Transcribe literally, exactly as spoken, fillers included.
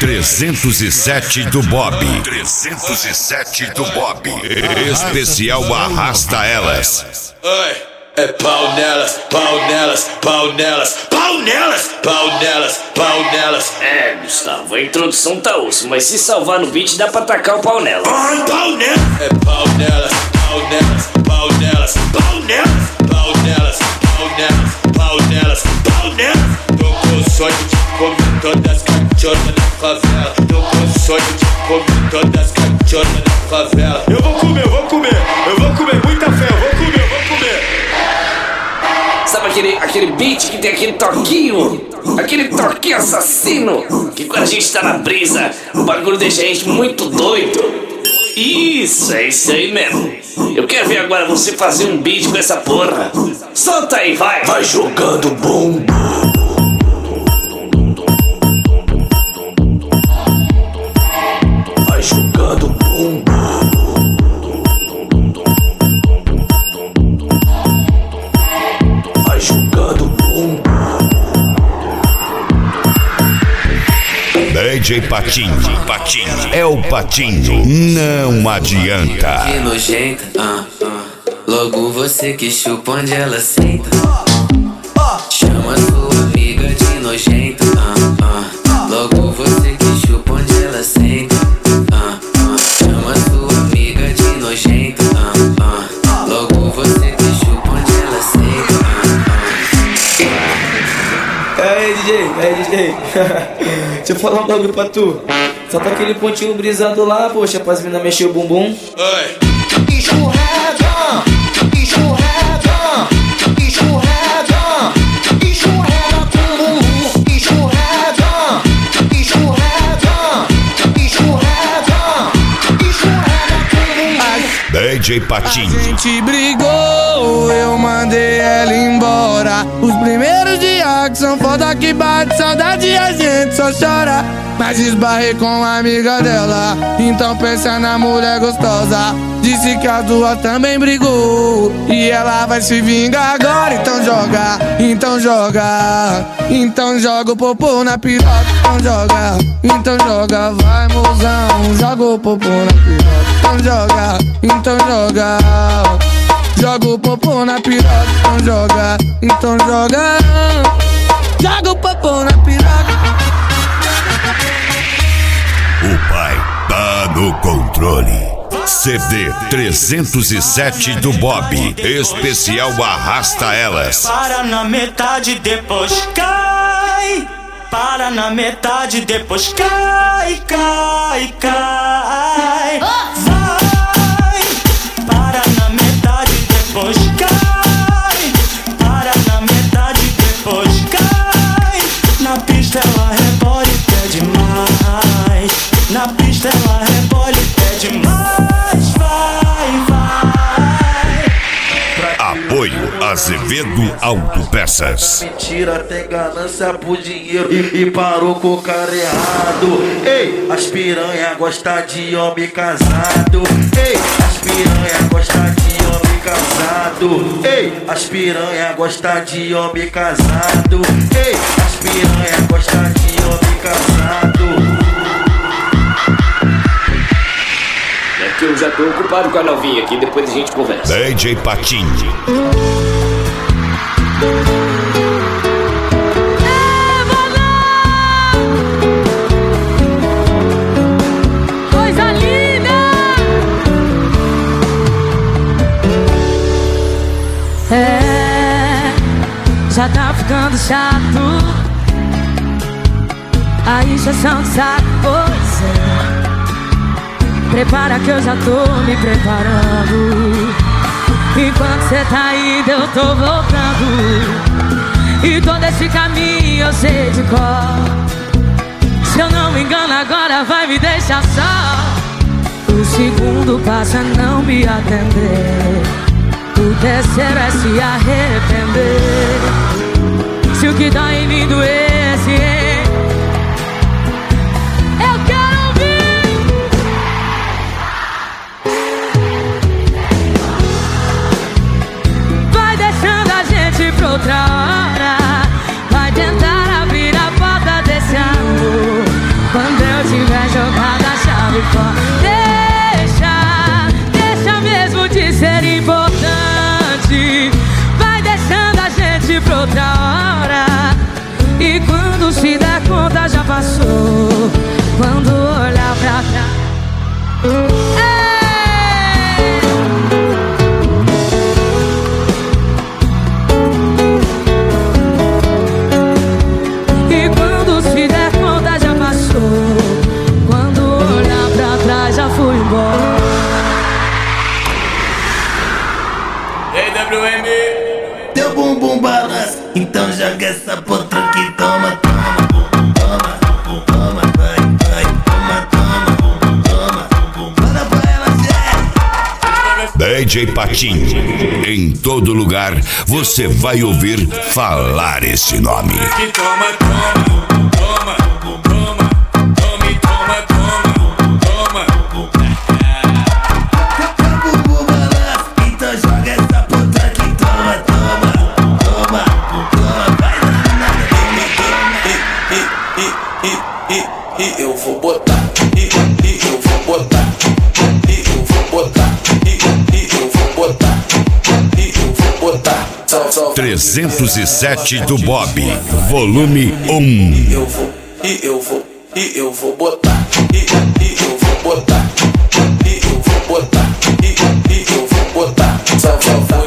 trezentos e sete do Bob. trezentos e sete do Bob. Especial Arrasta Elas. Oi, é pau nelas, pau nelas, pau nelas, pau nelas, pau nelas, pau nelas. É, Gustavo, a introdução tá osso, mas se salvar no beat dá pra tacar o pau nela. Ai, pau nelas, é pau nelas, pau nelas, pau nelas, pau nelas, pau nelas, pau nelas, pau nelas, pau nelas. Tô com sonho de comer todas as cachorras da favela. Tô com sonho de comer todas as cachorras da favela. Eu vou comer, eu vou comer, eu vou comer, muita fé, eu vou comer, eu vou comer. Sabe aquele, aquele beat que tem aquele toquinho? Aquele toquinho assassino que quando a gente tá na brisa o bagulho deixa a gente muito doido. Isso, é isso aí mesmo. Eu quero ver agora você fazer um beat com essa porra. Solta aí, vai. Vai jogando bumbum. Vai jogando bumbum. Vai jogando bumbum. D J Patinho, Patinho, é o Patinho, não adianta. Que nojenta, ah, ah. Logo você que chupa onde ela senta. Chama sua amiga de nojenta, ah, ah. Logo você que chupa onde ela senta, ah, ah. Chama sua amiga de nojenta, ah, ah. Logo você que chupa onde ela senta, ah, ah. E aí, D J, e aí, D J. Deixa eu falar um bagulho pra tu. Só tá aquele pontinho brisado lá, poxa, pras mina mexer o bumbum. Oi. Escorrega, escorrega, escorrega, escorrega com bumbum. Escorrega, escorrega, escorrega, escorrega com bumbum. D J Patinho. A gente brigou, eu mandei ela embora. Os primeiros dias que são foda que bate saudade, a gente só chora. Mas esbarrei com a amiga dela, então pensa na mulher gostosa. Disse que as duas também brigou e ela vai se vingar agora. Então joga, então joga, então joga o popô na piroca. Então joga, então joga, vai mozão, joga o popô na piroca. Então joga, então joga, joga o popô na piroca. Então joga, então joga, joga o popô na piroca. O pai tá no controle. C D trezentos e sete do Bob. Especial Arrasta Elas. Para na metade, depois cai. Para na metade, depois cai, cai, cai. Vai. Para na metade, depois cai. Para na metade, depois cai. Na pista ela rebola e pede mais. Na pista ela rebola e pede mais. Vai, vai. Apoio Azevedo Autopeças. Mentira, tem ganância por dinheiro e, e parou com o cara errado. Ei, as piranha gosta de homem casado. Ei, as piranha gosta de homem casado. Ei, as piranha gosta de homem casado. Ei, as piranha gosta de homem casado. É que eu já tô ocupado com a novinha aqui, depois a gente conversa. D J Patinho. Coisa linda! É, já tá ficando chato a injeção de saco, pois é. Prepara que eu já tô me preparando. Enquanto cê tá indo eu tô voltando. E todo esse caminho eu sei de cor. Se eu não me engano agora vai me deixar só. O segundo passa a não me atender. O terceiro é se arrepender. Se o que dói em mim doesse, hein? Eu quero ouvir. Vai deixando a gente pra outra hora. Vai tentar abrir a porta desse amor. Quando eu E quando se der conta já passou. Quando olhar pra trás. E quando se der conta já passou. Quando olhar pra trás já fui embora. Ei, W M. Teu bumbum balança, então joga essa potranca que toma, toma, bumbum, toma, bumbum, toma, vai, vai, toma, toma, bumbum, toma, bumbum. Manda pra ela, Zé. D J Patinho, em todo lugar você vai ouvir falar esse nome. Que toma, toma, toma, toma, tome, toma, toma, toma. Teu bumbum balança, então joga essa potranca que toma, toma, toma, bumbum, toma, vai, nada, toma, toma. E, e, e, e, e eu vou botar, e, e eu vou botar, e eu vou botar, e, e eu vou botar, e eu vou botar. Sal, sal. trezentos e sete do Bob, volume um. E eu vou, e eu vou, e eu vou botar, e, e eu vou botar, e eu vou botar, e, e eu vou botar. Sal, sal, sal.